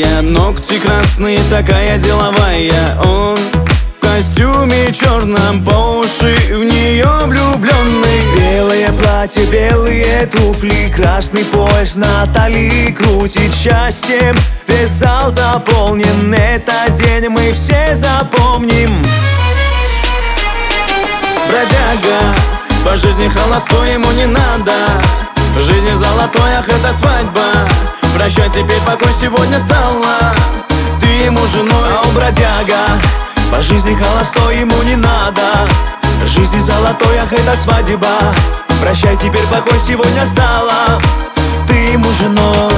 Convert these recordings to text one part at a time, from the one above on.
прямая, ногти красные, такая деловая. Он в костюме черном, по уши в нее влюбленный. Белое платье, белые туфли, красный пояс на талии крутит счастьем. Весь зал заполнен, этот день мы все запомним. Бродяга, по жизни холостой, ему не надо. В жизни золотой, ах, это свадьба. Прощай, теперь покой сегодня стала ты ему женой. А у бродяга по жизни холостой, ему не надо. В жизни золотой, ах, это свадьба. Прощай, теперь покой сегодня стала ты ему женой.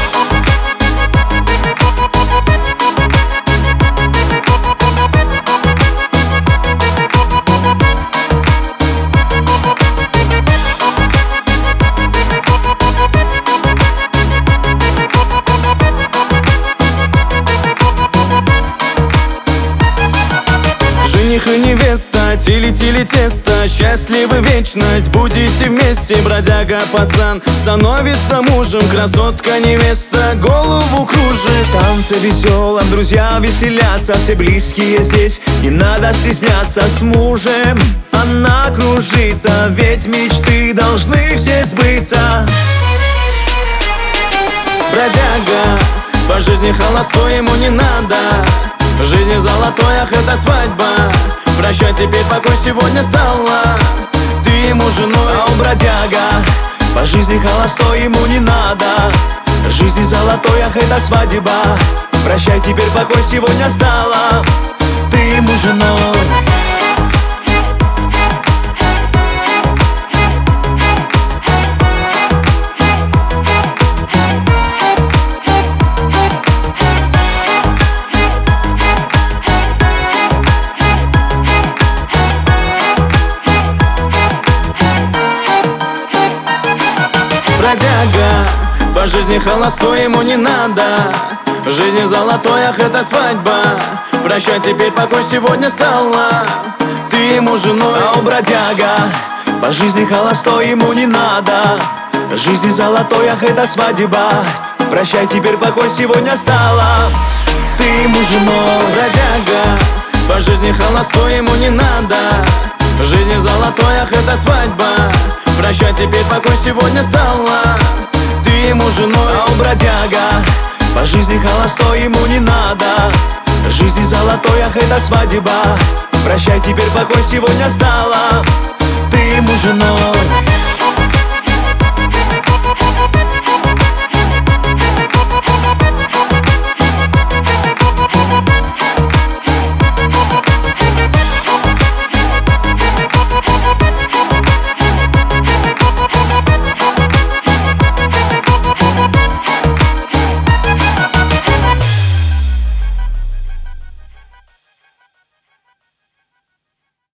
Жених и невеста, тили-тили тесто, счастливы вечность, будете вместе. Бродяга пацан становится мужем, красотка невеста голову кружит. В танце веселом друзья веселятся, все близкие здесь, не надо стесняться. С мужем она кружится, ведь мечты должны все сбыться. Бродяга, по жизни холостой, ему не надо. В жизни золотой, ах, это свадьба. Прощай, теперь покой сегодня стала ты ему женой. А у бродяга по жизни холостой, ему не надо. В жизни золотой, ах, это свадьба. Прощай, теперь покой сегодня стала ты ему женой. Бродяга, по жизни холостой, ему не надо. В жизни золотой, ах, это свадьба. Прощай, теперь покой сегодня стала ты ему женой. А у бродяга по жизни холостой, ему не надо. В жизни золотой, ах, это свадьба. Прощай, теперь покой сегодня стала ты ему женой. Бродяга, по жизни холостой, ему не надо. В жизни золотой, ах, это свадьба. Прощай, теперь покой сегодня стала ты ему женой. А у бродяга по жизни холостой, ему не надо. В жизни золотой, ах, это свадьба. Прощай, теперь покой сегодня стала ты ему женой.